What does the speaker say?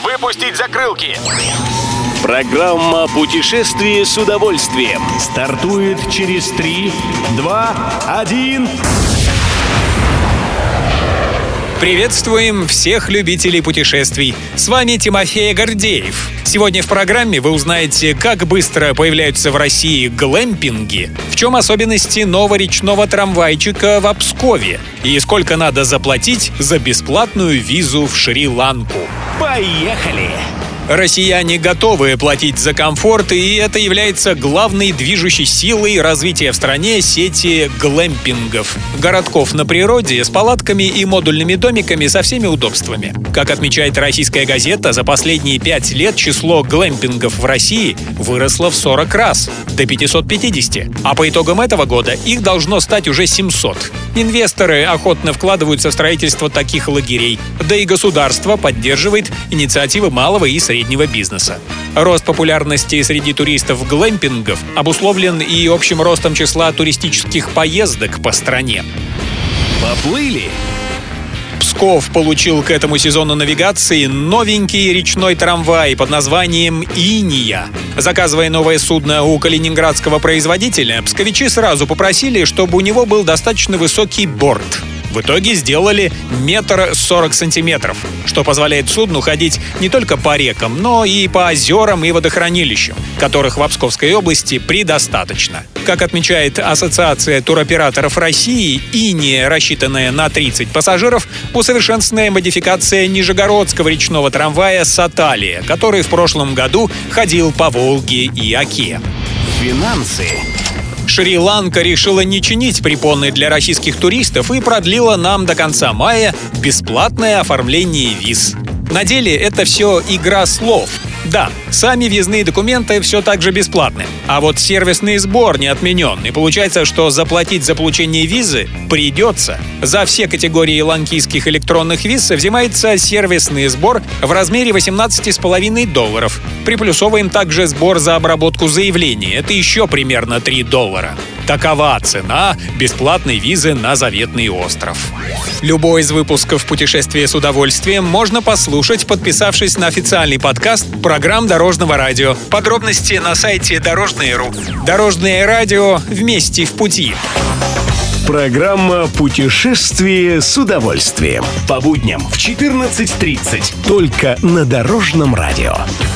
Выпустить закрылки. Программа «Путешествие с удовольствием» стартует через 3, 2, 1... Приветствуем всех любителей путешествий. С вами Тимофей Гордеев. Сегодня в программе вы узнаете, как быстро появляются в России глэмпинги, в чем особенности нового речного трамвайчика в Пскове и сколько надо заплатить за бесплатную визу в Шри-Ланку. Поехали! Россияне готовы платить за комфорт, и это является главной движущей силой развития в стране сети глэмпингов. Городков на природе с палатками и модульными домиками со всеми удобствами. Как отмечает российская газета, за последние 5 лет число глэмпингов в России выросло в 40 раз, до 550. А по итогам этого года их должно стать уже 700. Инвесторы охотно вкладываются в строительство таких лагерей, да и государство поддерживает инициативы малого и среднего бизнеса. Рост популярности среди туристов глэмпингов обусловлен и общим ростом числа туристических поездок по стране. Поплыли! Псков получил к этому сезону навигации новенький речной трамвай под названием «Иния». Заказывая новое судно у калининградского производителя, псковичи сразу попросили, чтобы у него был достаточно высокий борт. В итоге сделали 1,40 м, что позволяет судну ходить не только по рекам, но и по озерам и водохранилищам, которых в Псковской области предостаточно. Как отмечает Ассоциация туроператоров России, «Иния», рассчитанная на 30 пассажиров, усовершенствованная модификация нижегородского речного трамвая «Саталия», который в прошлом году ходил по Волге и Оке. Финансы. Шри-Ланка решила не чинить препоны для российских туристов и продлила нам до конца мая бесплатное оформление виз. На деле это все игра слов. Да, сами въездные документы все так же бесплатны, а вот сервисный сбор не отменен, и получается, что заплатить за получение визы придется. За все категории ланкийских электронных виз взимается сервисный сбор в размере $18,5. Приплюсовываем также сбор за обработку заявления, это еще примерно $3. Такова цена бесплатной визы на заветный остров. Любой из выпусков «Путешествие с удовольствием» можно послушать, подписавшись на официальный подкаст программ Дорожного радио. Подробности на сайте Дорожное.ру. Дорожное радио вместе в пути. Программа «Путешествие с удовольствием». По будням в 14:30. Только на Дорожном радио.